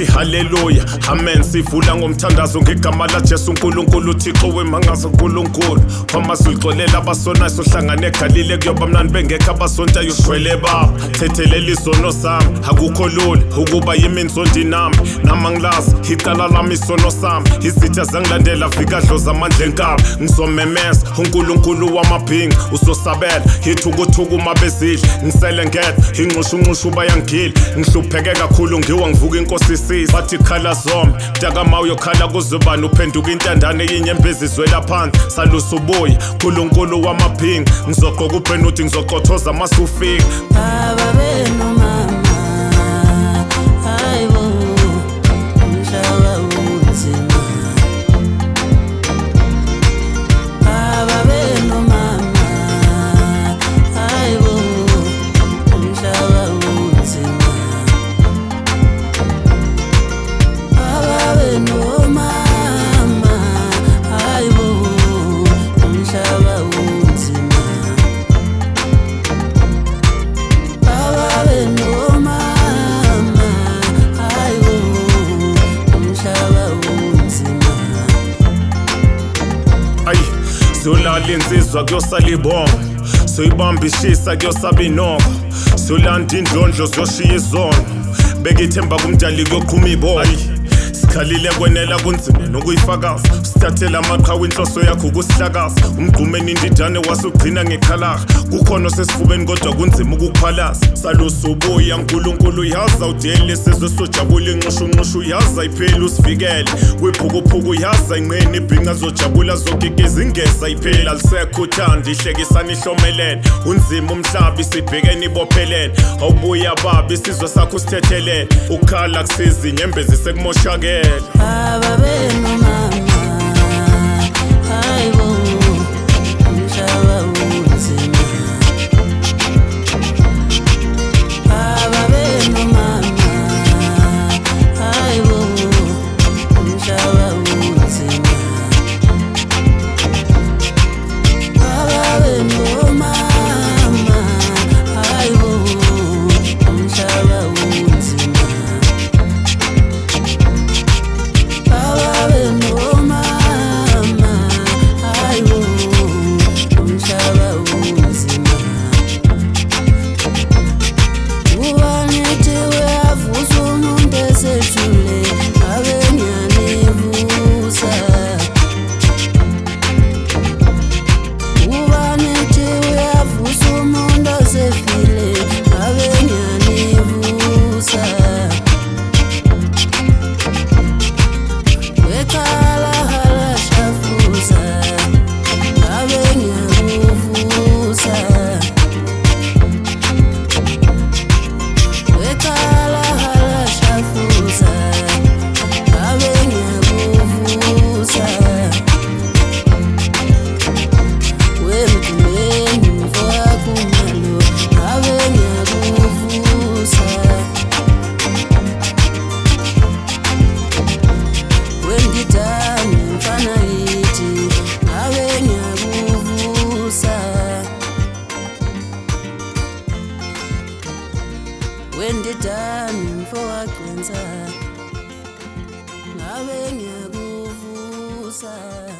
sithi haleluya amen. Sivula ngomthandazo ngegama la Jesu uNkulunkulu uThixo wemangazo uNkulunkulu wamazwi uxolela abasonayo sohlangane eGalile kuyoba mnandi bengekho abasontayo ushwele baba. Thethelela isono sami akukho lula ukuba yimi inzondi nami namangilazi icala lami isono sami. Izitha zangilandela vikadloza amandla enkaba ngizomemeza uNkulunkulu wamabhinga uzosabela ithukuthukuma mabezidla ngisele ngedwa inxushunxushu bayangila ngihlupheke kakhulu ngiwa ngivuka inkosi isisa bathi khala zombe mtakama uyokhala kuzobani uphenduka intandane yinyembezi zwela phansi salusa ubuya uNkulunkulu wamabhinga ngizogqoka uphenuthi ngizoqothoza masufika baba beno mama hayibo umhlaba unzima baba beno mama hayibo umhlaba unzima baba beno mama hayibo umhlaba unzima baba beno mama hayibo umhlaba unzima. ayi zolala insizwa kuyosala ibongo soyibamba ishisa kuyosaba inoko solanda indlondlo ziyoshiya izono beka ithemba kumdali kuyoqhuma iboya. Sikhalile kwenela kunzima nokuyifakaza sithathela amaqhawe inhloso yakho ukusihlakaza umgqumeni indidane wasugcina ngekhalaka kukhona sesifubeni kodwa kunzima ukukuphalaza salusa ubuya uNkulunkulu yaza udele sizwe sojabula inxushunxushu yaza iphela usivikele wephukuphuku yaza ingqeni ibhinqa zojabula zokike ingeza iphela lisekho uthanda ihlekisana ihlomelene unzima umhlaba isibhekene ibophelene awubuya baba isizwe sakho sithethelele ukhala kusiza inyembezi sekumoshakele baba beno mama hayibo umhlaba unzima baba beno mama hayibo umhlaba unzima baba beno mama hayibo umhlaba unzima baba beno mama hayibo umhlaba unzima ubanithi uyavusa umuntu esejule abe ngiyanivusa ubanithi uyavusa umuntu osefile abe ngiyanivusa wekhala hala shafuza abe ngiyakuvusa wekhala hala shafuza abe ngiyakuvusa wemdumeni mfoyakumalo abe ngiyakuvusa wendidane mfana yithi ngabe ngiyakuvusa wendidane mfowagwenza ngabe ngiyakuvusa.